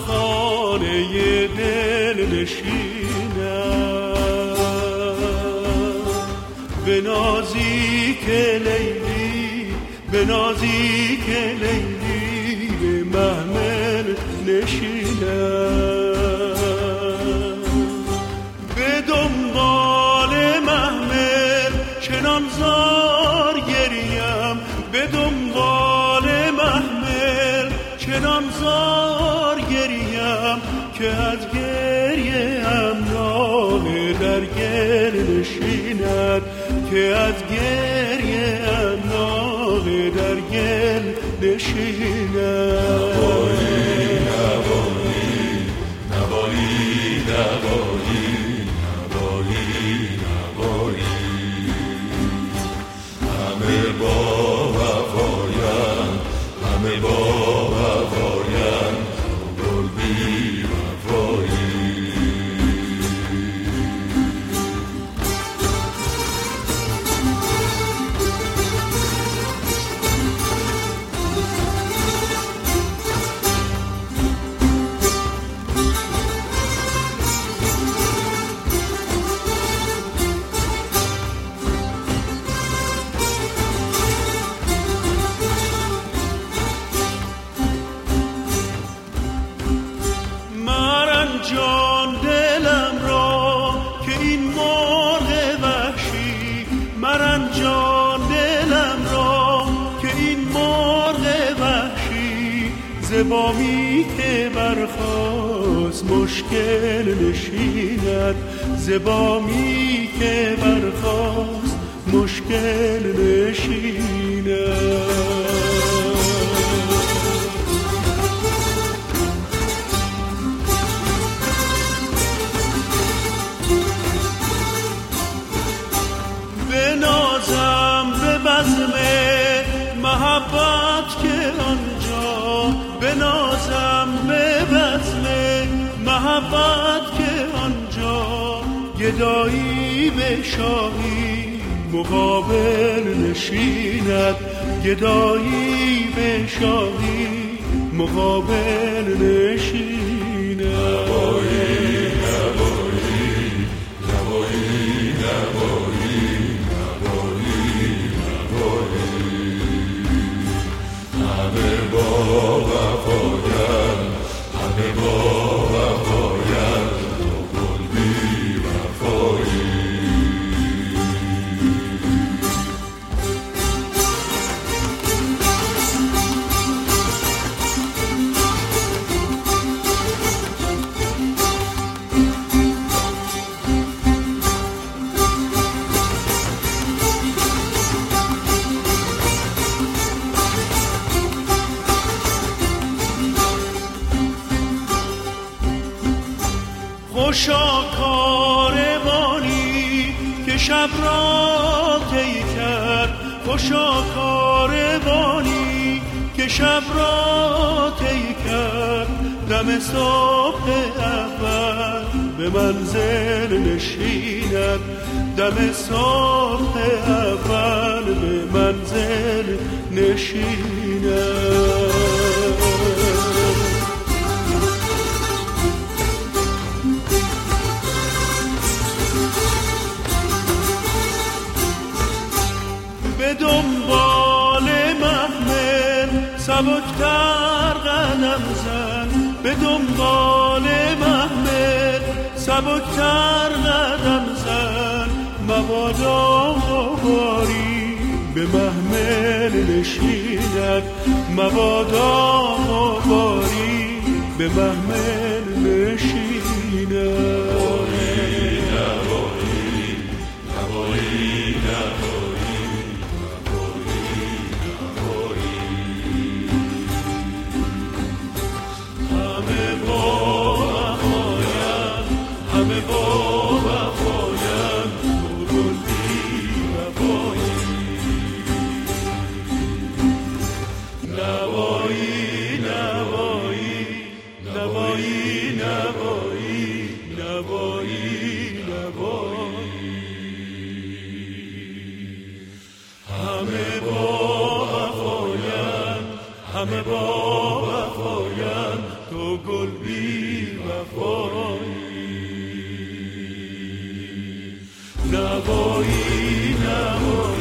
خانه دل نشینم، به نازیک لیلی، به نازیک لیلی به محمل نشینم، به دنبال محمل چنان زار گریم، به دنبال محمل چنان زار گریم که از گریه هم ناله در گل نشیند، که از گریه هم ناله در گل نشیند. نوایی نوایی نوایی نوایی نوایی نوایی، همه با وفایان، همه با وفایان، گل بی وفایی. جان دلم را که این مرغ وحشی، مرن جان دلم را که این مرغ وحشی، ز بامی که برخاست مشکل نشیند، ز بامی که برخاست مشکل نشیند. محبت که آنجا بنازم، به بزم محبت که آنجا، گدایی به شاهی مقابل نشیند، گدایی به شاهی مقابل نشیند. نوایی نوایی نوایی نوایی همه با وفایان، همه با وفایان، تو گل بی وفایی. خوشا کاروانی که شب را طی کرد، خوشا کاروانی که شب را طی کرد، دم صبح اول به منزل نشیند، دم صبح اول به منزل نشیند. به دنبال محمل سبکتر قدم زن، به دنبال محمل سبکتر قدم زن، مبادا غباری به محمل نشیند، مبادا غباری به محمل نشیند. همه با وفایان، تو گل بی وفایی. نوایی نوایی